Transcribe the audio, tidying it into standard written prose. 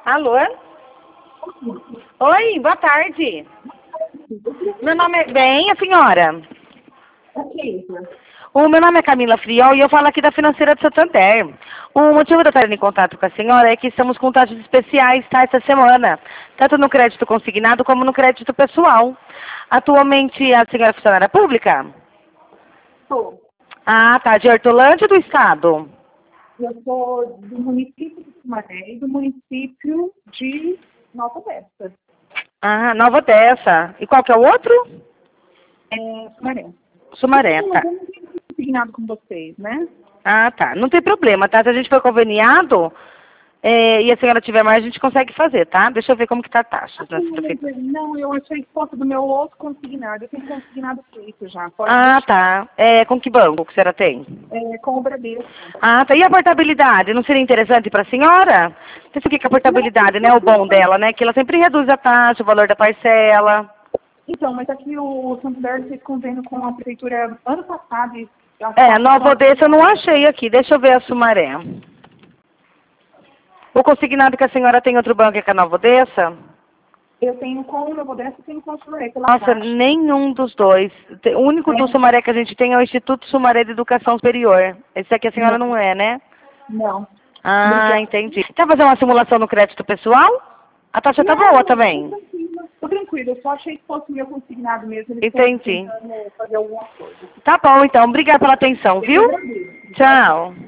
Alô? Oi, boa tarde. Meu nome é... Bem, a senhora? O meu nome é Camila Friol e eu falo aqui da Financeira de Santander. O motivo de eu estar em contato com a senhora é que estamos com taxas especiais, tá, essa semana. Tanto no crédito consignado como no crédito pessoal. Atualmente a senhora é funcionária pública? Sou. Ah, tá. De Hortolândia ou do estado? Eu sou do município de Sumaré e do município de Nova Odessa. Ah, Nova Odessa. E qual que é o outro? Sumaré. Sumaré, Não, tá. eu não tenho consignado com vocês, né? Ah, tá. Não tem problema, tá? Se a gente for conveniado e a senhora tiver mais, a gente consegue fazer, tá? Deixa eu ver como que tá a taxa nessa prefeitura. Não, eu achei foto do meu outro consignado. Eu tenho consignado feito já. Pode Ah, deixar. tá. Com que banco que a senhora tem? Com o Bradesco. Ah, tá. E a portabilidade? Não seria interessante para a senhora? Pensa que a portabilidade, né? O bom dela, né? Que ela sempre reduz a taxa, o valor da parcela. Então, mas aqui o Santander fez convênio com a prefeitura ano passado. E Nova Odessa eu não achei aqui. Deixa eu ver a Sumaré. O consignado que a senhora tem outro banco é com a Nova Odessa? Eu tenho com o Nova Odessa e tenho com o Sumaré. Nossa, nenhum dos dois. O único do Sumaré que a gente tem é o Instituto Sumaré de Educação Superior. Esse aqui a senhora não é, né? Não. Ah, entendi. Quer fazer uma simulação no crédito pessoal? A taxa tá boa também. Tô tranquila, eu só achei que fosse meu consignado mesmo. Eles Entendi. tentando fazer alguma coisa. Tá bom, então. Obrigada pela atenção, viu? Tchau.